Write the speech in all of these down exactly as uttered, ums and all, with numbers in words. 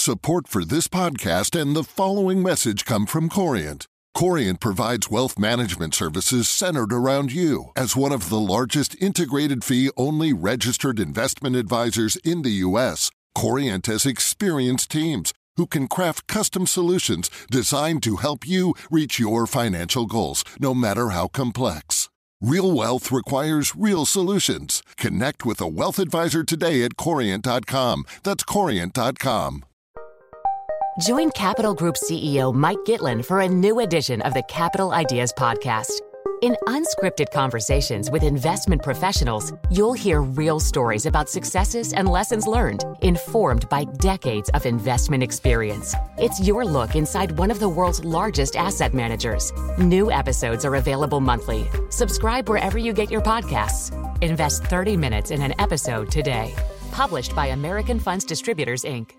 Support for this podcast and the following message come from Corient. Corient provides wealth management services centered around you. As one of the largest integrated fee-only registered investment advisors in the U S, Corient has experienced teams who can craft custom solutions designed to help you reach your financial goals, no matter how complex. Real wealth requires real solutions. Connect with a wealth advisor today at corient dot com. That's corient dot com. Join Capital Group C E O Mike Gitlin for a new edition of the Capital Ideas Podcast. In unscripted conversations with investment professionals, you'll hear real stories about successes and lessons learned, informed by decades of investment experience. It's your look inside one of the world's largest asset managers. New episodes are available monthly. Subscribe wherever you get your podcasts. Invest thirty minutes in an episode today. Published by American Funds Distributors, Incorporated.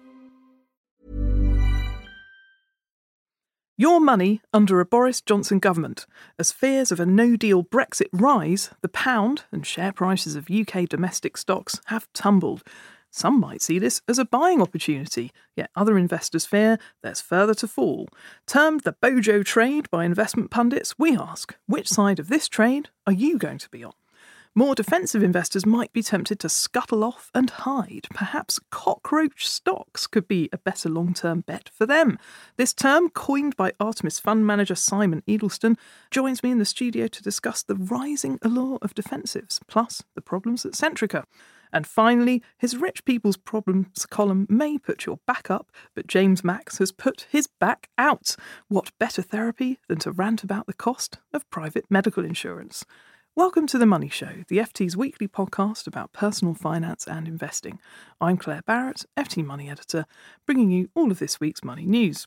Your money under a Boris Johnson government. As fears of a no-deal Brexit rise, the pound and share prices of U K domestic stocks have tumbled. Some might see this as a buying opportunity, yet other investors fear there's further to fall. Termed the Bojo trade by investment pundits, we ask, which side of this trade are you going to be on? More defensive investors might be tempted to scuttle off and hide. Perhaps cockroach stocks could be a better long-term bet for them. This term, coined by Artemis fund manager Simon Edelston, joins me in the studio to discuss the rising allure of defensives, plus the problems at Centrica. And finally, his Rich People's Problems column may put your back up, but James Max has put his back out. What better therapy than to rant about the cost of private medical insurance? Welcome to The Money Show, the F T's weekly podcast about personal finance and investing. I'm Claire Barrett, F T Money Editor, bringing you all of this week's money news.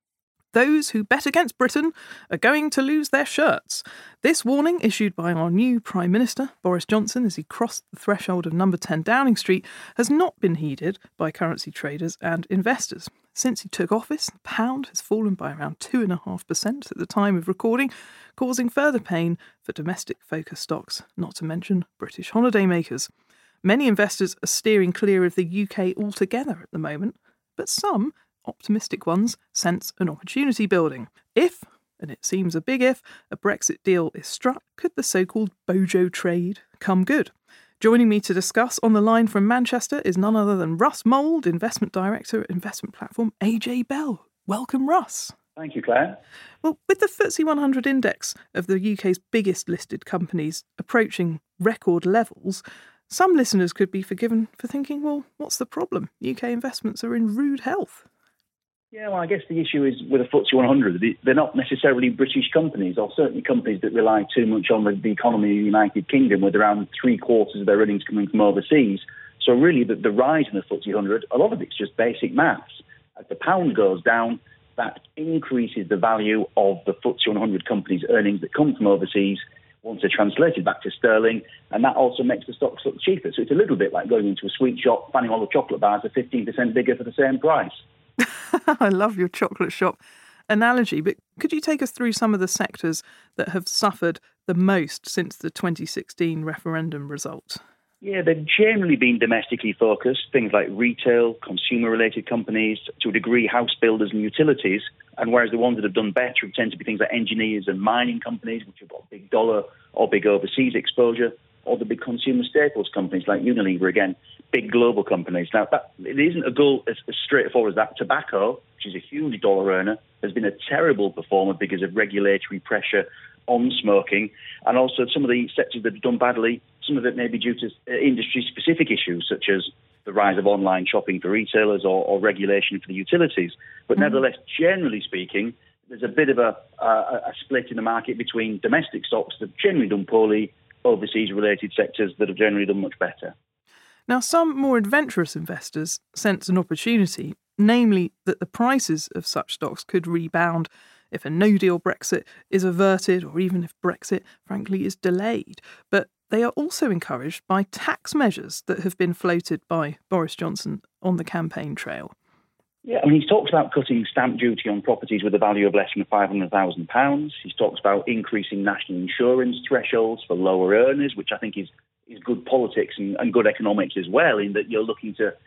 Those who bet against Britain are going to lose their shirts. This warning, issued by our new Prime Minister, Boris Johnson, as he crossed the threshold of number ten Downing Street, has not been heeded by currency traders and investors. Since he took office, the pound has fallen by around two point five percent at the time of recording, causing further pain for domestic-focused stocks, not to mention British holidaymakers. Many investors are steering clear of the U K altogether at the moment, but some optimistic ones sense an opportunity building. If, and it seems a big if, a Brexit deal is struck, could the so-called Bojo trade come good? Joining me to discuss on the line from Manchester is none other than Russ Mould, Investment Director at investment platform A J Bell. Welcome, Russ. Thank you, Claire. Well, with the F T S E one hundred index of the U K's biggest listed companies approaching record levels, some listeners could be forgiven for thinking, well, what's the problem? U K investments are in rude health. Yeah, well, I guess the issue is with the F T S E one hundred, they're not necessarily British companies, or certainly companies that rely too much on the economy of the United Kingdom, with around three quarters of their earnings coming from overseas. So really, the, the rise in the F T S E one hundred, a lot of it's just basic maths. As the pound goes down, that increases the value of the F T S E one hundred companies' earnings that come from overseas once they're translated back to sterling, and that also makes the stocks look cheaper. So it's a little bit like going into a sweet shop, finding all the chocolate bars are fifteen percent bigger for the same price. I love your chocolate shop analogy, but could you take us through some of the sectors that have suffered the most since the twenty sixteen referendum result? Yeah, they've generally been domestically focused, things like retail, consumer-related companies, to a degree house builders and utilities, and whereas the ones that have done better tend to be things like engineers and mining companies, which have got big dollar or big overseas exposure, or the big consumer staples companies like Unilever, again, big global companies. Now, that, it isn't a goal as, as straightforward as that. Tobacco, which is a huge dollar earner, has been a terrible performer because of regulatory pressure on smoking, and also some of the sectors that have done badly, some of it may be due to uh, industry-specific issues, such as the rise of online shopping for retailers or, or regulation for the utilities. But mm. nevertheless, generally speaking, there's a bit of a, a, a split in the market between domestic stocks that have generally done poorly, overseas-related sectors that have generally done much better. Now, some more adventurous investors sense an opportunity, namely that the prices of such stocks could rebound if a no-deal Brexit is averted, or even if Brexit, frankly, is delayed. But they are also encouraged by tax measures that have been floated by Boris Johnson on the campaign trail. Yeah, I mean, he's talked about cutting stamp duty on properties with a value of less than five hundred thousand pounds. He's talked about increasing national insurance thresholds for lower earners, which I think is, is good politics and, and good economics as well, in that you're looking to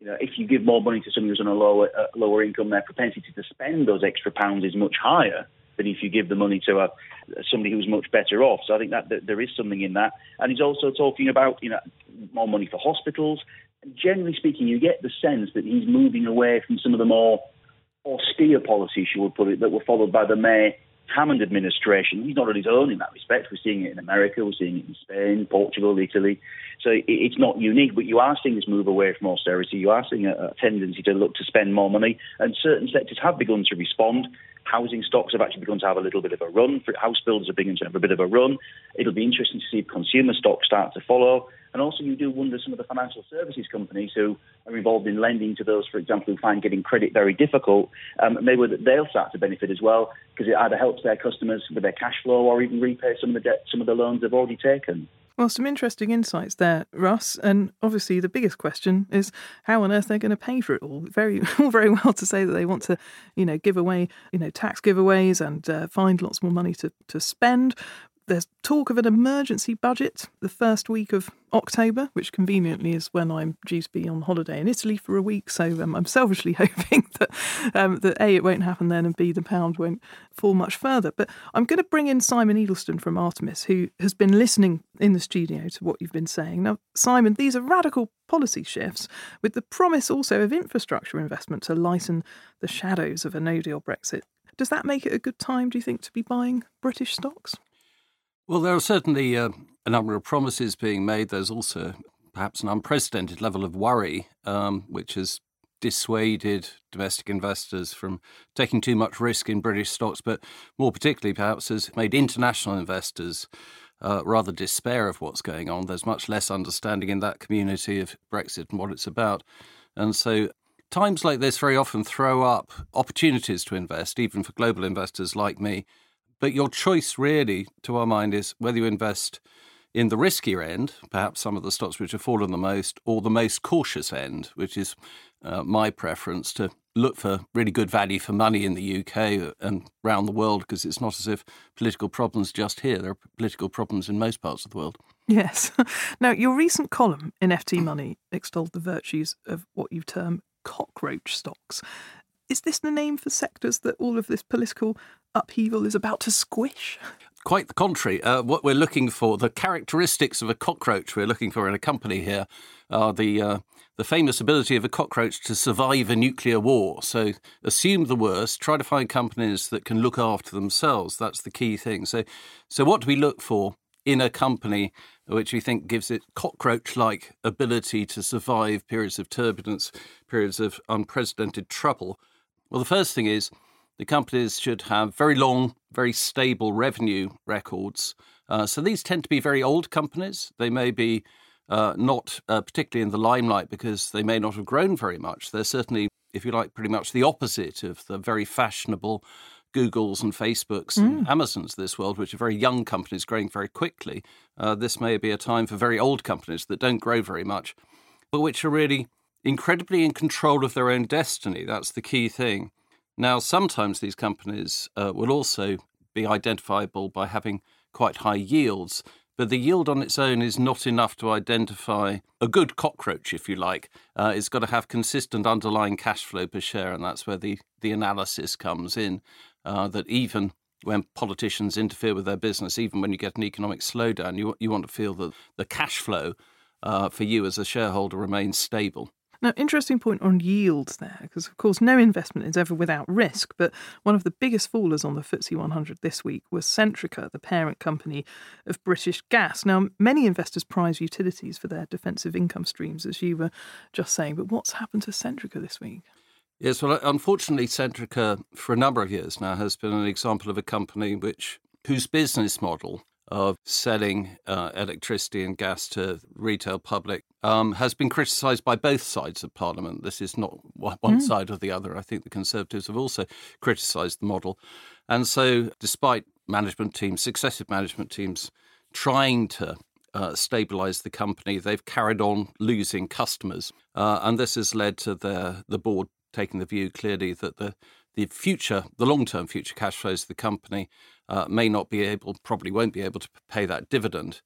You know, if you give more money to someone who's on a lower uh, lower income, their propensity to spend those extra pounds is much higher than if you give the money to a, somebody who's much better off. So I think that, that there is something in that. And he's also talking about, you know, more money for hospitals. And generally speaking, you get the sense that he's moving away from some of the more austere policies, you would put it, that were followed by the May Hammond administration. He's not on his own in that respect. We're seeing it in America, we're seeing it in Spain, Portugal, Italy. So it, it's not unique, but you are seeing this move away from austerity. You are seeing a, a tendency to look to spend more money, and certain sectors have begun to respond. Housing stocks have actually begun to have a little bit of a run. House builders are beginning to have a bit of a run. It'll be interesting to see if consumer stocks start to follow. And also you do wonder some of the financial services companies who are involved in lending to those, for example, who find getting credit very difficult, um, maybe they'll start to benefit as well, because it either helps their customers with their cash flow or even repay some of the debt, some of the loans they've already taken. Well, some interesting insights there, Russ. And obviously the biggest question is how on earth they're going to pay for it all. Very, all very well to say that they want to, you know, give away, you know, tax giveaways and uh, find lots more money to, to spend. There's talk of an emergency budget the first week of October, which conveniently is when I'm due to be on holiday in Italy for a week. So um, I'm selfishly hoping that, um, that A, it won't happen then, and B, the pound won't fall much further. But I'm going to bring in Simon Edelsten from Artemis, who has been listening in the studio to what you've been saying. Now, Simon, these are radical policy shifts with the promise also of infrastructure investment to lighten the shadows of a no-deal Brexit. Does that make it a good time, do you think, to be buying British stocks? Well, there are certainly uh, a number of promises being made. There's also perhaps an unprecedented level of worry, um, which has dissuaded domestic investors from taking too much risk in British stocks, but more particularly perhaps has made international investors uh, rather despair of what's going on. There's much less understanding in that community of Brexit and what it's about. And so times like this very often throw up opportunities to invest, even for global investors like me. But your choice really, to our mind, is whether you invest in the riskier end, perhaps some of the stocks which have fallen the most, or the most cautious end, which is uh, my preference, to look for really good value for money in the U K and around the world, because it's not as if political problems just here. There are political problems in most parts of the world. Yes. Now, your recent column in F T Money extolled the virtues of what you term cockroach stocks. Is this the name for sectors that all of this political upheaval is about to squish? Quite the contrary. Uh, what we're looking for, the characteristics of a cockroach we're looking for in a company here are the uh, the famous ability of a cockroach to survive a nuclear war. So assume the worst, try to find companies that can look after themselves. That's the key thing. So, so what do we look for in a company which we think gives it cockroach-like ability to survive periods of turbulence, periods of unprecedented trouble? Well, the first thing is the companies should have very long, very stable revenue records. Uh, so these tend to be very old companies. They may be uh, not uh, particularly in the limelight because they may not have grown very much. They're certainly, if you like, pretty much the opposite of the very fashionable Googles and Facebooks mm. and Amazons of this world, which are very young companies growing very quickly. Uh, this may be a time for very old companies that don't grow very much, but which are really incredibly in control of their own destiny. That's the key thing. Now, sometimes these companies uh, will also be identifiable by having quite high yields, but the yield on its own is not enough to identify a good cockroach, if you like. Uh, it's got to have consistent underlying cash flow per share, and that's where the, the analysis comes in, uh, that even when politicians interfere with their business, even when you get an economic slowdown, you, you want to feel that the cash flow uh, for you as a shareholder remains stable. Now, interesting point on yields there, because, of course, no investment is ever without risk. But one of the biggest fallers on the F T S E one hundred this week was Centrica, the parent company of British Gas. Now, many investors prize utilities for their defensive income streams, as you were just saying. But what's happened to Centrica this week? Yes, well, unfortunately, Centrica, for a number of years now, has been an example of a company which whose business model of selling uh, electricity and gas to retail public um, has been criticised by both sides of Parliament. This is not one mm. side or the other. I think the Conservatives have also criticised the model. And so despite management teams, successive management teams, trying to uh, stabilise the company, they've carried on losing customers. Uh, and this has led to the, the board taking the view clearly that the the future, the long-term future cash flows of the company uh, may not be able, probably won't be able to pay that dividend.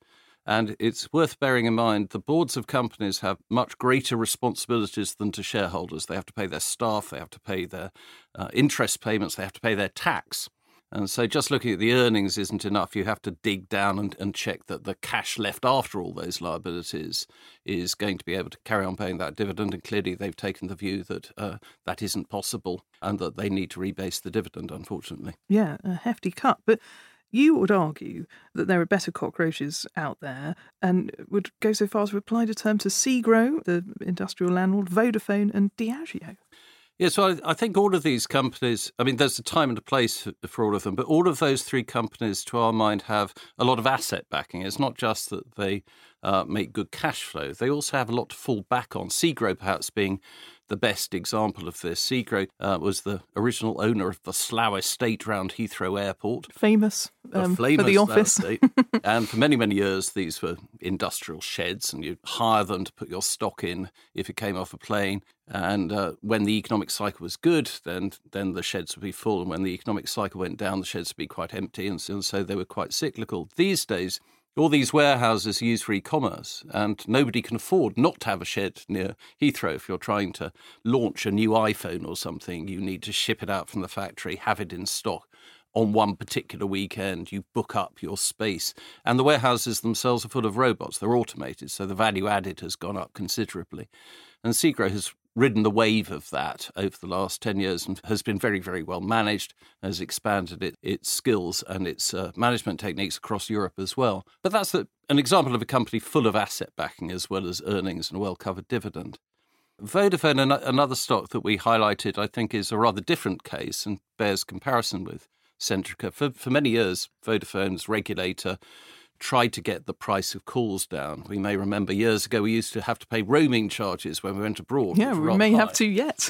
And it's worth bearing in mind the boards of companies have much greater responsibilities than to shareholders. They have to pay their staff, they have to pay their uh, interest payments, they have to pay their tax. And so just looking at the earnings isn't enough. You have to dig down and, and check that the cash left after all those liabilities is going to be able to carry on paying that dividend. And clearly they've taken the view that uh, that isn't possible and that they need to rebase the dividend, unfortunately. Yeah, a hefty cut. But you would argue that there are better cockroaches out there and would go so far as to apply the term to Segro, the industrial landlord, Vodafone and Diageo. Yeah, so I, I think all of these companies, I mean, there's a time and a place for all of them, but all of those three companies, to our mind, have a lot of asset backing. It's not just that they uh, make good cash flow. They also have a lot to fall back on. Segro perhaps being the best example of this. Segro uh, was the original owner of the Slough estate around Heathrow Airport. Famous, um, the famous for the office. And for many, many years, these were industrial sheds, and you'd hire them to put your stock in if it came off a plane. And uh, when the economic cycle was good, then then the sheds would be full. And when the economic cycle went down, the sheds would be quite empty. And so, and so they were quite cyclical. These days, all these warehouses are used for e-commerce, and nobody can afford not to have a shed near Heathrow. If you're trying to launch a new iPhone or something, you need to ship it out from the factory, have it in stock. On one particular weekend, you book up your space. And the warehouses themselves are full of robots. They're automated, so the value added has gone up considerably. And Segro has ridden the wave of that over the last ten years and has been very, very well managed, has expanded it, its skills and its uh, management techniques across Europe as well. But that's a, an example of a company full of asset backing as well as earnings and a well-covered dividend. Vodafone, an- another stock that we highlighted, I think is a rather different case and bears comparison with Centrica. For, for many years, Vodafone's regulator tried to get the price of calls down. We may remember years ago we used to have to pay roaming charges when we went abroad. Yeah, we may high. have to yet.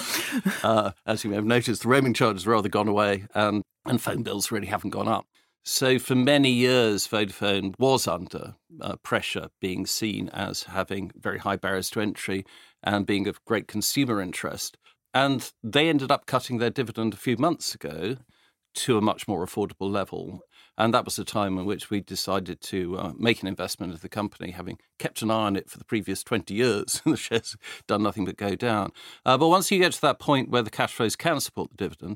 uh, as you may have noticed, the roaming charges have rather gone away and, and phone bills really haven't gone up. So for many years, Vodafone was under uh, pressure, being seen as having very high barriers to entry and being of great consumer interest. And they ended up cutting their dividend a few months ago to a much more affordable level. And that was the time in which we decided to uh, make an investment in the company, having kept an eye on it for the previous twenty years. The shares have done nothing but go down. Uh, but once you get to that point where the cash flows can support the dividend,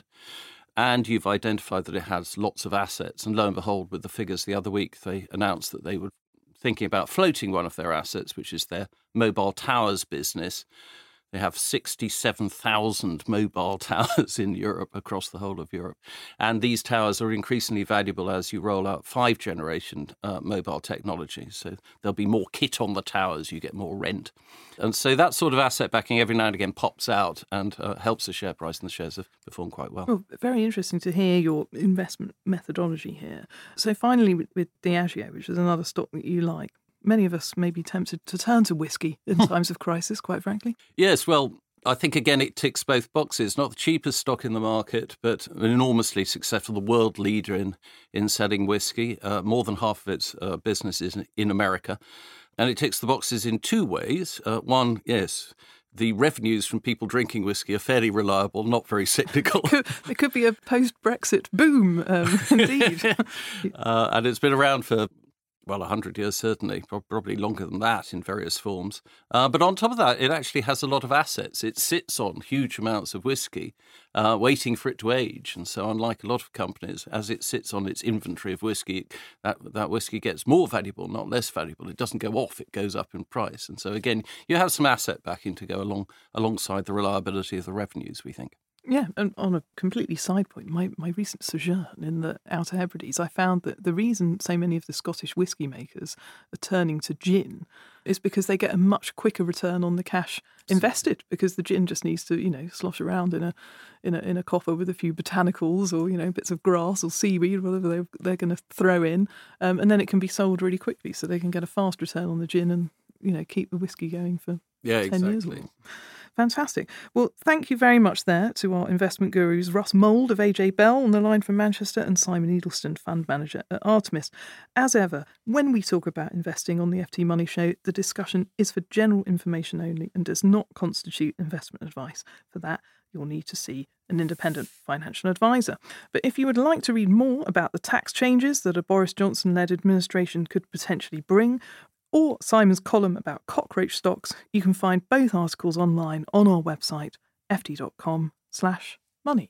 and you've identified that it has lots of assets, and lo and behold, with the figures the other week, they announced that they were thinking about floating one of their assets, which is their mobile towers business. They have sixty-seven thousand mobile towers in Europe, across the whole of Europe. And these towers are increasingly valuable as you roll out five-generation uh, mobile technology. So there'll be more kit on the towers, you get more rent. And so that sort of asset backing every now and again pops out and uh, helps the share price, and the shares have performed quite well. Well, very interesting to hear your investment methodology here. So finally, with, with Diageo, which is another stock that you like, many of us may be tempted to turn to whiskey in times of crisis, quite frankly. Yes, well, I think, again, it ticks both boxes. Not the cheapest stock in the market, but an enormously successful, the world leader in, in selling whiskey. Uh, more than half of its uh, business is in, in America. And it ticks the boxes in two ways. Uh, one, yes, the revenues from people drinking whiskey are fairly reliable, not very cyclical. There could, there could be a post-Brexit boom, um, indeed. uh, and it's been around for... well, one hundred years, certainly, probably longer than that in various forms. Uh, but on top of that, it actually has a lot of assets. It sits on huge amounts of whiskey, uh, waiting for it to age. And so unlike a lot of companies, as it sits on its inventory of whiskey, that, that whiskey gets more valuable, not less valuable. It doesn't go off, it goes up in price. And so, again, you have some asset backing to go along alongside the reliability of the revenues, we think. Yeah, and on a completely side point, my, my recent sojourn in the Outer Hebrides, I found that the reason so many of the Scottish whisky makers are turning to gin is because they get a much quicker return on the cash invested, because the gin just needs to, you know, slosh around in a in a in a copper with a few botanicals or, you know, bits of grass or seaweed, whatever they're, they're going to throw in, um, and then it can be sold really quickly, so they can get a fast return on the gin and, you know, keep the whiskey going for yeah, ten exactly. years or more. Fantastic. Well, thank you very much there to our investment gurus, Russ Mould of A J Bell on the line from Manchester and Simon Edelston, fund manager at Artemis. As ever, when we talk about investing on the F T Money Show, the discussion is for general information only and does not constitute investment advice. For that, you'll need to see an independent financial advisor. But if you would like to read more about the tax changes that a Boris Johnson-led administration could potentially bring, or Simon's column about cockroach stocks, you can find both articles online on our website, ft.com slash money.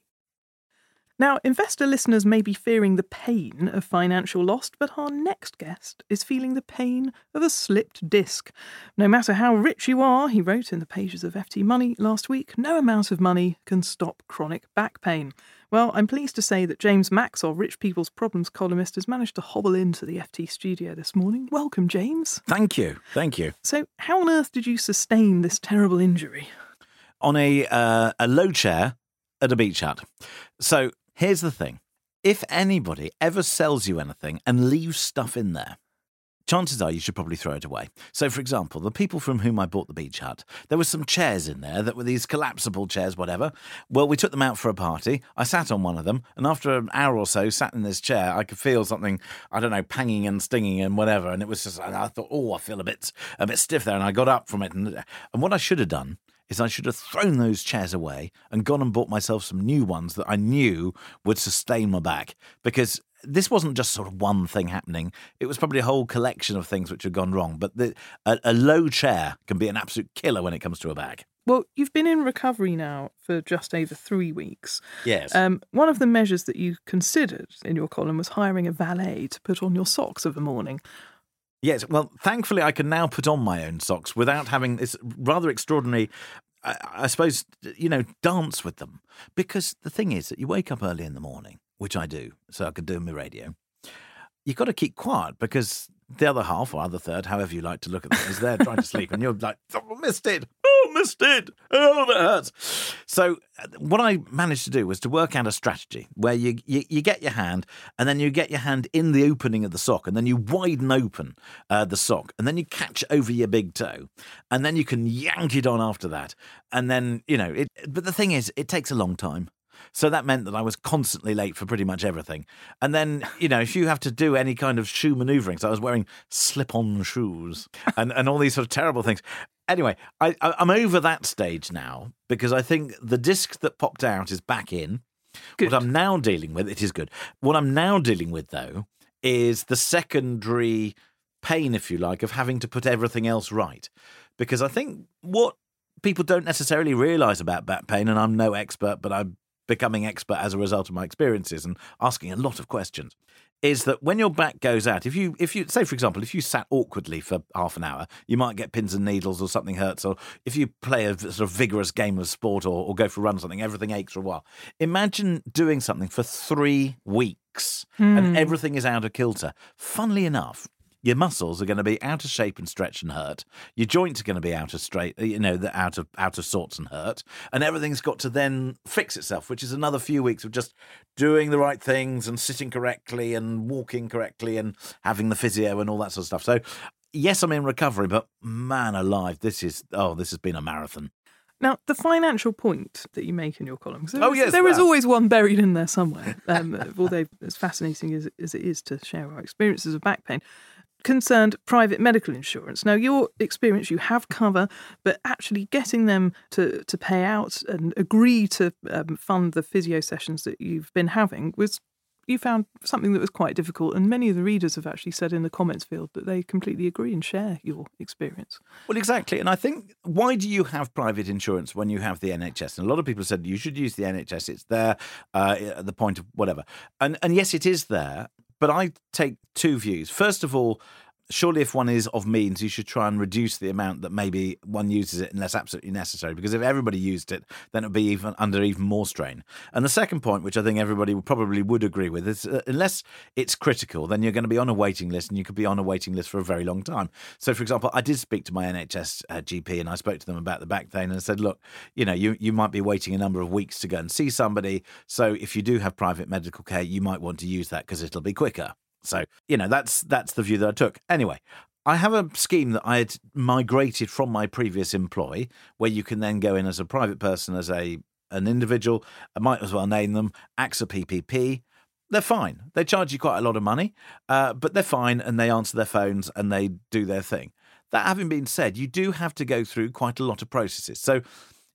Now, investor listeners may be fearing the pain of financial loss, but our next guest is feeling the pain of a slipped disc. No matter how rich you are, he wrote in the pages of F T Money last week, no amount of money can stop chronic back pain. Well, I'm pleased to say that James Max, our Rich People's Problems columnist, has managed to hobble into the F T studio this morning. Welcome, James. Thank you. Thank you. So, how on earth did you sustain this terrible injury? On a uh, a low chair at a beach hut. So, here's the thing. If anybody ever sells you anything and leaves stuff in there, chances are you should probably throw it away. So, for example, the people from whom I bought the beach hut, there were some chairs in there that were these collapsible chairs, whatever. Well, we took them out for a party. I sat on one of them, and after an hour or so, sat in this chair, I could feel something, I don't know, panging and stinging and whatever. And it was just, and I thought, oh, I feel a bit, a bit stiff there. And I got up from it. And, and what I should have done is I should have thrown those chairs away and gone and bought myself some new ones that I knew would sustain my back. Because this wasn't just sort of one thing happening. It was probably a whole collection of things which had gone wrong. But the, a, a low chair can be an absolute killer when it comes to a back. Well, you've been in recovery now for just over three weeks. Yes. Um, one of the measures that you considered in your column was hiring a valet to put on your socks of a morning. Yes, well, thankfully I can now put on my own socks without having this rather extraordinary, I, I suppose, you know, dance with them. Because the thing is that you wake up early in the morning, which I do, so I could do my radio. You've got to keep quiet because the other half or other third, however you like to look at them, is there trying to sleep and you're like, oh, missed it, oh, missed it, oh, that hurts. So what I managed to do was to work out a strategy where you, you, you get your hand and then you get your hand in the opening of the sock and then you widen open uh, the sock and then you catch over your big toe and then you can yank it on after that. And then, you know, it, but the thing is, it takes a long time. So that meant that I was constantly late for pretty much everything. And then, you know, if you have to do any kind of shoe manoeuvring, so I was wearing slip-on shoes and, and all these sort of terrible things. Anyway, I, I'm over that stage now because I think the disc that popped out is back in. Good. What I'm now dealing with, it is good. What I'm now dealing with, though, is the secondary pain, if you like, of having to put everything else right. Because I think what people don't necessarily realise about back pain, and I'm no expert, but I'm becoming expert as a result of my experiences and asking a lot of questions, is that when your back goes out, if you, if you say, for example, if you sat awkwardly for half an hour, you might get pins and needles or something hurts, or if you play a sort of vigorous game of sport or, or go for a run or something, everything aches for a while. Imagine doing something for three weeks mm. and everything is out of kilter. Funnily enough, your muscles are going to be out of shape and stretch and hurt. Your joints are going to be out of straight, you know, out of out of sorts and hurt. And everything's got to then fix itself, which is another few weeks of just doing the right things and sitting correctly and walking correctly and having the physio and all that sort of stuff. So, yes, I'm in recovery, but man alive, this is, oh, this has been a marathon. Now, the financial point that you make in your column, there, oh, is, yes, there that. is always one buried in there somewhere, um, although as fascinating as, as it is to share our experiences of back pain, concerned private medical insurance. Now, your experience, you have cover, but actually getting them to, to pay out and agree to um, fund the physio sessions that you've been having was, you found something that was quite difficult. And many of the readers have actually said in the comments field that they completely agree and share your experience. Well, exactly. And I think, why do you have private insurance when you have the N H S? And a lot of people said you should use the N H S. It's there uh, at the point of whatever. And and yes, it is there. But I take two views. First of all, surely if one is of means, you should try and reduce the amount that maybe one uses it unless absolutely necessary. Because if everybody used it, then it would be even under even more strain. And the second point, which I think everybody would probably would agree with, is uh, unless it's critical, then you're going to be on a waiting list, and you could be on a waiting list for a very long time. So, for example, I did speak to my N H S uh, G P, and I spoke to them about the back pain, and I said, look, you know, you, you might be waiting a number of weeks to go and see somebody. So if you do have private medical care, you might want to use that because it'll be quicker. So, you know, that's that's the view that I took. Anyway, I have a scheme that I had migrated from my previous employ, where you can then go in as a private person, as a an individual. I might as well name them A X A P P P. They're fine. They charge you quite a lot of money, uh, but they're fine, and they answer their phones and they do their thing. That having been said, you do have to go through quite a lot of processes. So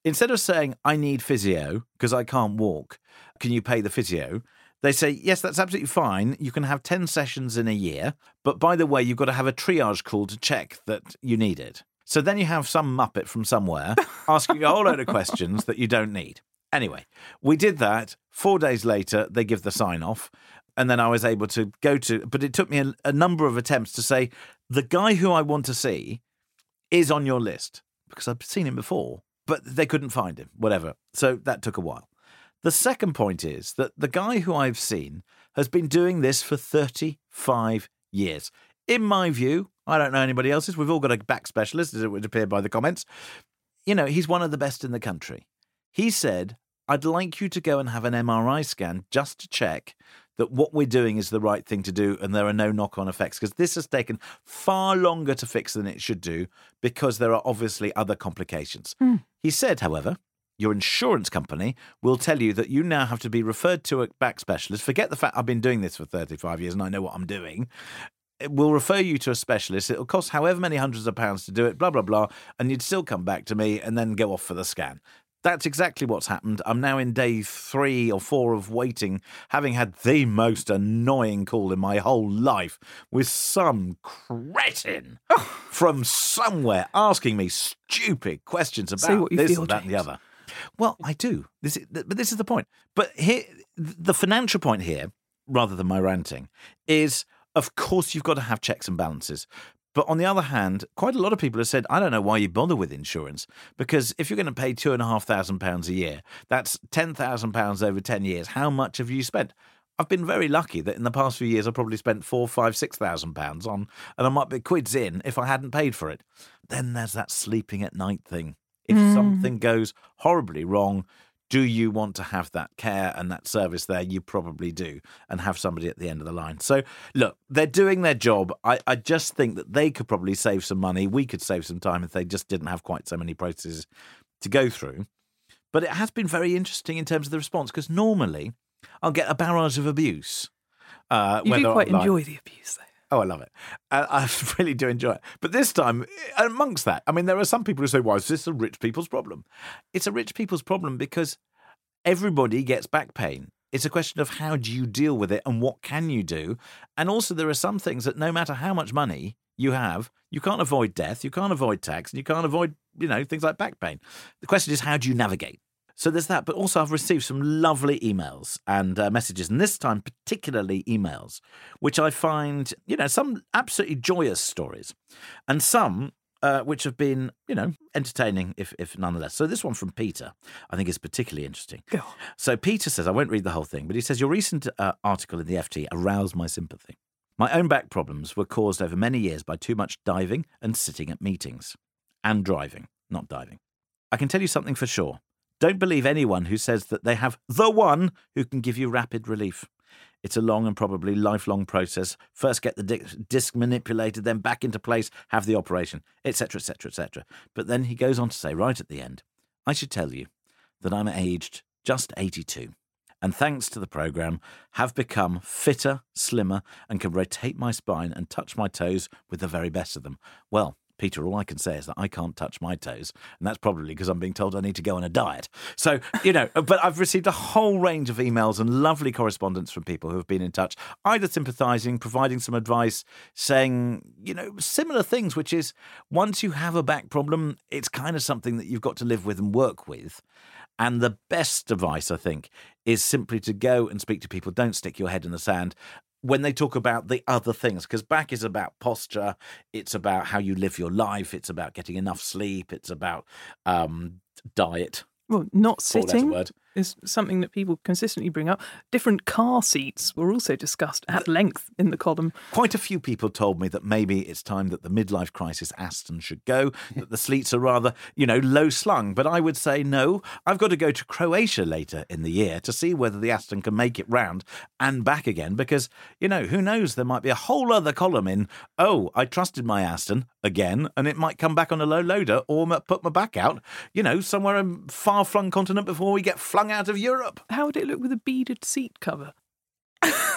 Instead of saying, I need physio because I can't walk, can you pay the physio? They say, yes, that's absolutely fine. You can have ten sessions in a year. But by the way, you've got to have a triage call to check that you need it. So then you have some muppet from somewhere asking a whole load of questions that you don't need. Anyway, we did that. Four days later, they give the sign off. And then I was able to go to, but it took me a, a number of attempts to say, the guy who I want to see is on your list because I've seen him before, but they couldn't find him, whatever. So that took a while. The second point is that the guy who I've seen has been doing this for thirty-five years. In my view, I don't know anybody else's. We've all got a back specialist, as it would appear by the comments. You know, he's one of the best in the country. He said, I'd like you to go and have an M R I scan just to check that what we're doing is the right thing to do and there are no knock-on effects, because this has taken far longer to fix than it should do because there are obviously other complications. Mm. He said, however, your insurance company will tell you that you now have to be referred to a back specialist. Forget the fact I've been doing this for thirty-five years and I know what I'm doing. It will refer you to a specialist. It'll cost however many hundreds of pounds to do it, blah, blah, blah, and you'd still come back to me and then go off for the scan. That's exactly what's happened. I'm now in day three or four of waiting, having had the most annoying call in my whole life with some cretin from somewhere asking me stupid questions about this feel, and that James. And the other. Well, I do. This is, but this is the point. But here, the financial point here, rather than my ranting, is, of course, you've got to have checks and balances. But on the other hand, quite a lot of people have said, I don't know why you bother with insurance, because if you're going to pay two and a half thousand pounds a year, that's ten thousand pounds over ten years. How much have you spent? I've been very lucky that in the past few years, I've probably spent four, five, six thousand pounds on, and I might be quids in if I hadn't paid for it. Then there's that sleeping at night thing. If mm. something goes horribly wrong, do you want to have that care and that service there? You probably do, and have somebody at the end of the line. So, look, they're doing their job. I, I just think that they could probably save some money. We could save some time if they just didn't have quite so many processes to go through. But it has been very interesting in terms of the response, because normally I'll get a barrage of abuse. Uh, you do quite enjoy the abuse, though. Oh, I love it. I, I really do enjoy it. But this time, amongst that, I mean, there are some people who say, why is this a rich people's problem? It's a rich people's problem because everybody gets back pain. It's a question of how do you deal with it and what can you do? And also there are some things that no matter how much money you have, you can't avoid death, you can't avoid tax, and you can't avoid, you know, things like back pain. The question is, how do you navigate? So there's that, but also I've received some lovely emails and uh, messages, and this time particularly emails, which I find, you know, some absolutely joyous stories, and some uh, which have been, you know, entertaining, if if nonetheless. So this one from Peter, I think is particularly interesting. Go on. So Peter says, I won't read the whole thing, but he says, your recent uh, article in the F T aroused my sympathy. My own back problems were caused over many years by too much diving and sitting at meetings. And driving, not diving. I can tell you something for sure. Don't believe anyone who says that they have the one who can give you rapid relief. It's a long and probably lifelong process. First get the disc manipulated, then back into place, have the operation, et cetera, et cetera, et cetera. But then he goes on to say right at the end, I should tell you that I'm aged just eighty-two. And thanks to the programme, have become fitter, slimmer, and can rotate my spine and touch my toes with the very best of them. Well, Peter, all I can say is that I can't touch my toes, and that's probably because I'm being told I need to go on a diet. So, you know, but I've received a whole range of emails and lovely correspondence from people who have been in touch, either sympathising, providing some advice, saying, you know, similar things, which is once you have a back problem, it's kind of something that you've got to live with and work with. And the best advice, I think, is simply to go and speak to people. Don't stick your head in the sand when they talk about the other things, because back is about posture, it's about how you live your life, it's about getting enough sleep, it's about um, diet. Well, not sitting is something that people consistently bring up. Different car seats were also discussed at length in the column. Quite a few people told me that maybe it's time that the midlife crisis Aston should go, that the seats are rather, you know, low slung. But I would say no, I've got to go to Croatia later in the year to see whether the Aston can make it round and back again, because, you know, who knows, there might be a whole other column in, oh, I trusted my Aston again, and it might come back on a low loader or put my back out, you know, somewhere in far-flung continent before we get flung out of Europe. How would it look with a beaded seat cover?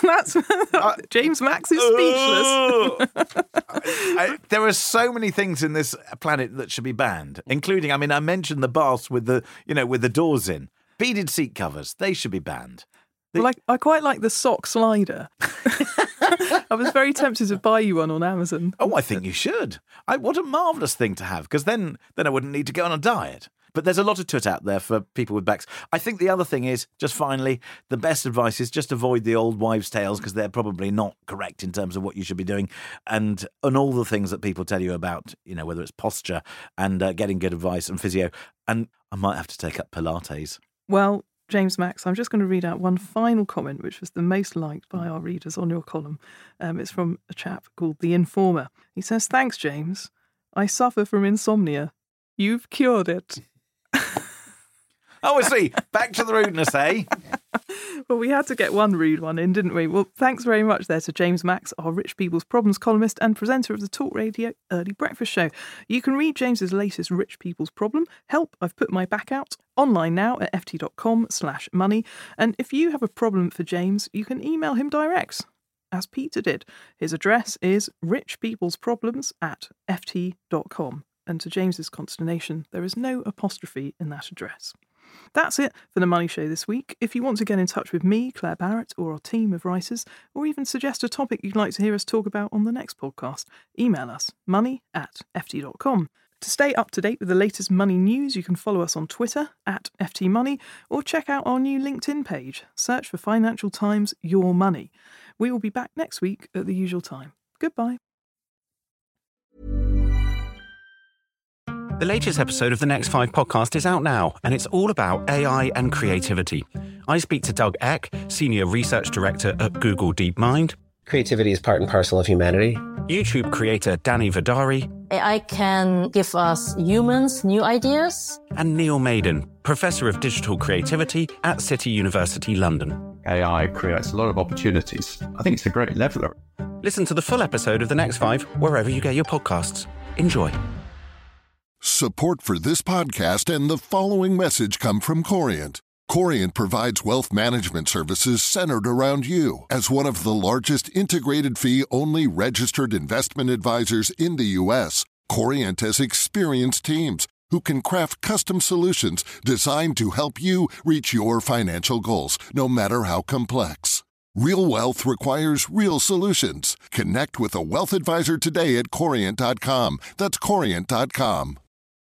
That's James Max is speechless. I, there are so many things in this planet that should be banned, including, I mean, I mentioned the baths with the, you know, with the doors in. Beaded seat covers, they should be banned. They... Well, I, I quite like the sock slider. I was very tempted to buy you one on Amazon. Oh, I think you should. I, what a marvellous thing to have, because then, then I wouldn't need to go on a diet. But there's a lot of tut out there for people with backs. I think the other thing is, just finally, the best advice is just avoid the old wives' tales, because they're probably not correct in terms of what you should be doing, and and all the things that people tell you about, you know, whether it's posture and uh, getting good advice and physio. And I might have to take up Pilates. Well, James Max, I'm just going to read out one final comment, which was the most liked by our readers on your column. Um, it's from a chap called The Informer. He says, "Thanks, James. I suffer from insomnia. You've cured it." Oh, I see. Back to the rudeness, eh? Well, we had to get one rude one in, didn't we? Well, thanks very much there to James Max, our Rich People's Problems columnist and presenter of the Talk Radio Early Breakfast Show. You can read James's latest Rich People's Problem, Help, I've Put My Back Out, online now at ft.com slash money. And if you have a problem for James, you can email him direct, as Peter did. His address is richpeoplesproblems at ft dot com. And to James's consternation, there is no apostrophe in that address. That's it for The Money Show this week. If you want to get in touch with me, Claire Barrett, or our team of writers, or even suggest a topic you'd like to hear us talk about on the next podcast, email us, money at ft dot com. To stay up to date with the latest money news, you can follow us on Twitter, at ftmoney, or check out our new LinkedIn page. Search for Financial Times Your Money. We will be back next week at the usual time. Goodbye. The latest episode of the Next Five podcast is out now, and it's all about A I and creativity. I speak to Doug Eck, Senior Research Director at Google DeepMind. Creativity is part and parcel of humanity. YouTube creator Danny Vidari. A I can give us humans new ideas. And Neil Maiden, Professor of Digital Creativity at City University London. A I creates a lot of opportunities. I think it's a great leveler. Listen to the full episode of The Next Five wherever you get your podcasts. Enjoy. Support for this podcast and the following message come from Corient. Corient provides wealth management services centered around you. As one of the largest integrated fee-only registered investment advisors in the U S, Corient has experienced teams who can craft custom solutions designed to help you reach your financial goals, no matter how complex. Real wealth requires real solutions. Connect with a wealth advisor today at corient dot com. That's corient dot com.